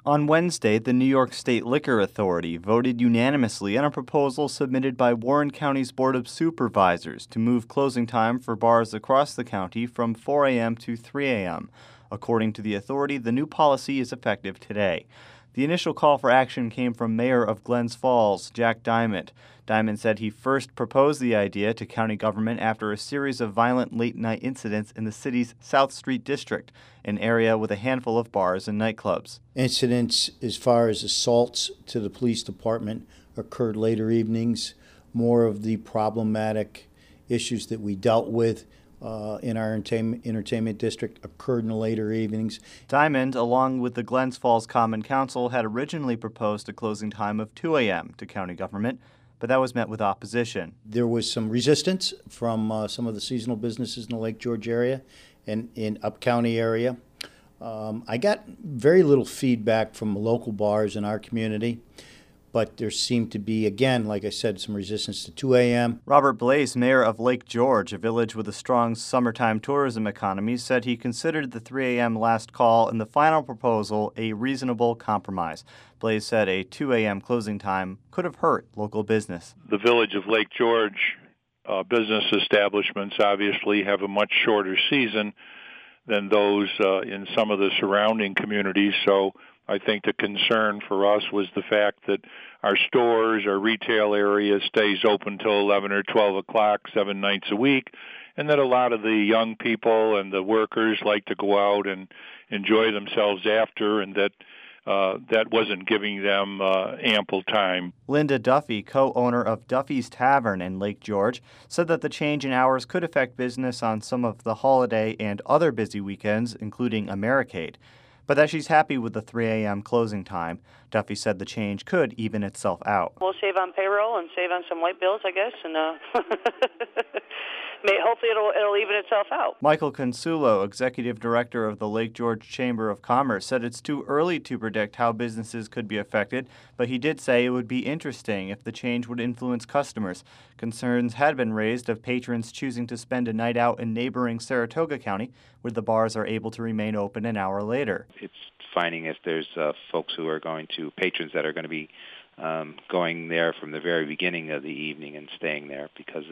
On Wednesday, the New York State Liquor Authority voted unanimously on a proposal submitted by Warren County's Board of Supervisors to move closing time for bars across the county from 4 a.m. to 3 a.m. According to the authority, the new policy is effective today. The initial call for action came from Mayor of Glens Falls, Jack Diamond. Diamond said he first proposed the idea to county government after a series of violent late-night incidents in the city's South Street district, an area with a handful of bars and nightclubs. Incidents as far as assaults to the police department occurred later evenings. More of the problematic issues that we dealt with in our entertainment district occurred in the later evenings. Diamond, along with the Glens Falls Common Council, had originally proposed a closing time of 2 a.m. to county government, but that was met with opposition. There was some resistance from some of the seasonal businesses in the Lake George area and in up-county area. I got very little feedback from local bars in our community, but there seemed to be, again, like I said, some resistance to 2 a.m. Robert Blaze, mayor of Lake George, a village with a strong summertime tourism economy, said he considered the 3 a.m. last call in the final proposal a reasonable compromise. Blaze said a 2 a.m. closing time could have hurt local business. The village of Lake George business establishments obviously have a much shorter season than those in some of the surrounding communities, so I think the concern for us was the fact that our stores, our retail area stays open till 11 or 12 o'clock 7 nights a week, and that a lot of the young people and the workers like to go out and enjoy themselves after, and that wasn't giving them ample time. Linda Duffy, co-owner of Duffy's Tavern in Lake George, said that the change in hours could affect business on some of the holiday and other busy weekends, including Americade, but that she's happy with the 3 a.m. closing time. Duffy said the change could even itself out. We'll save on payroll and save on some light bills, I guess, and hopefully it'll even itself out. Michael Consulo, executive director of the Lake George Chamber of Commerce, said it's too early to predict how businesses could be affected, but he did say it would be interesting if the change would influence customers. Concerns had been raised of patrons choosing to spend a night out in neighboring Saratoga County, where the bars are able to remain open an hour later. It's finding if there's folks who are going to, patrons that are going to be going there from the very beginning of the evening and staying there because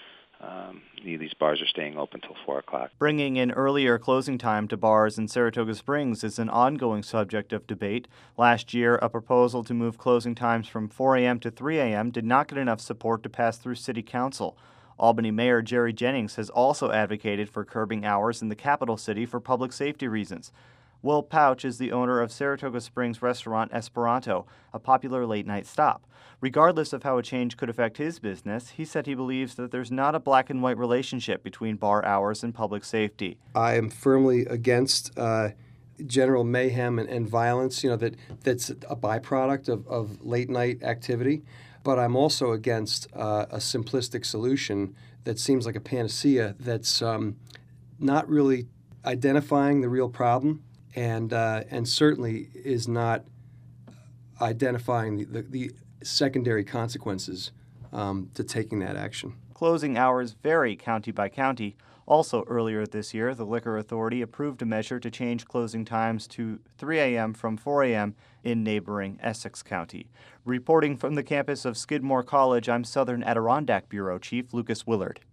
these bars are staying open till 4 o'clock. Bringing in earlier closing time to bars in Saratoga Springs is an ongoing subject of debate. Last year, a proposal to move closing times from 4 a.m. to 3 a.m. did not get enough support to pass through City Council. Albany Mayor Jerry Jennings has also advocated for curbing hours in the capital city for public safety reasons. Will Pouch is the owner of Saratoga Springs restaurant Esperanto, a popular late-night stop. Regardless of how a change could affect his business, he said he believes that there's not a black-and-white relationship between bar hours and public safety. I am firmly against general mayhem and violence, that's a byproduct of late-night activity. But I'm also against a simplistic solution that seems like a panacea that's not really identifying the real problem and certainly is not identifying the secondary consequences to taking that action. Closing hours vary county by county. Also earlier this year, the Liquor Authority approved a measure to change closing times to 3 a.m. from 4 a.m. in neighboring Essex County. Reporting from the campus of Skidmore College, I'm Southern Adirondack Bureau Chief Lucas Willard.